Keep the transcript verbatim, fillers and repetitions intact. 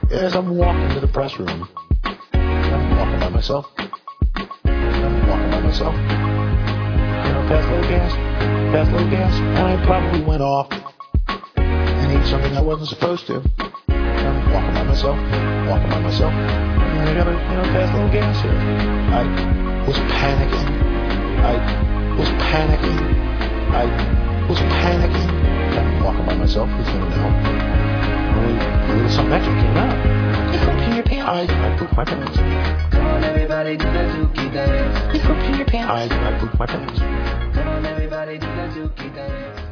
As I'm walking to the press room, I'm walking by myself. I'm walking by myself. You know, past little gas, past little gas, and I probably went off and ate something I wasn't supposed to. I'm walking by myself, walking by myself, and I got a, you know, past little gas here. I was panicking. I was panicking. I was panicking. I'm walking by myself. Who's gonna know? A little something extra came out. You pooped in your pants. I, I pooped my pants. Come on, everybody, do the dookie dance. You pooped in your pants. I, I pooped my pants. Come on, everybody, do the dookie dance.